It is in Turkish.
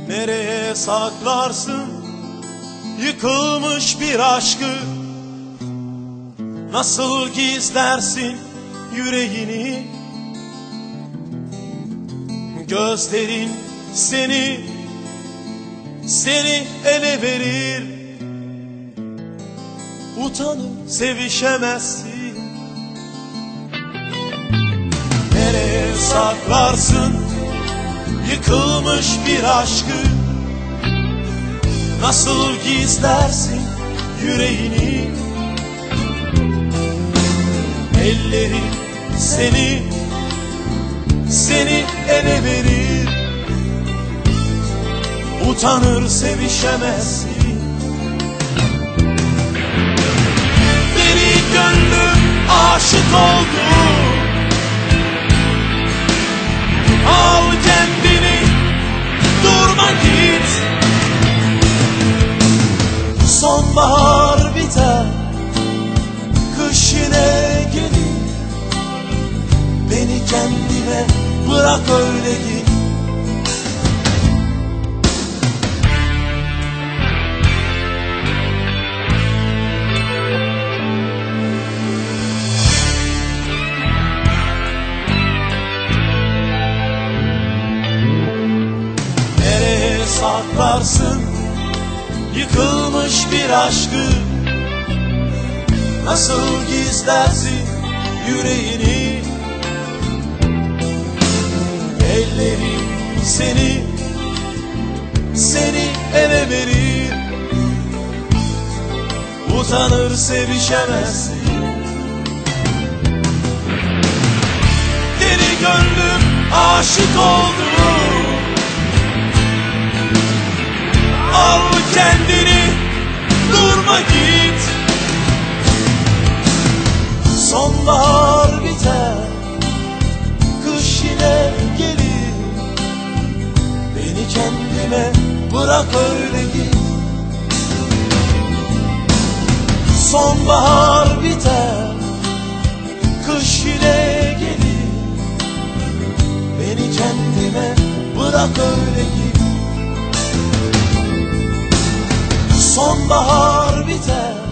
Nereye saklarsın yıkılmış bir aşkı? Nasıl gizlersin yüreğini? Gözlerin seni ele verir. Utanıp sevişemezsin. Nereye saklarsın yıkılmış bir aşkı? Nasıl gizlersin yüreğini? Elleri seni ele verir. Utanır sevişemezsin. Deli gönlüm aşık oldu. Al kendini, durma git. Sonbahar biter, kış yine gelir. Beni kendime bırak, öyle git. Nereye saklarsın yıkılmış bir aşkı? Nasıl gizlersin yüreğini? Elleri seni ele verir. Utanır sevişemezsin. Deli gönlüm aşık oldu. Al kendini, durma git. Sonbahar biter, kış yine gelir. Beni kendime bırak, öyle git. Sonbahar biter, kış yine gelir. Beni kendime bırak, öyle git. Sonbahar biter,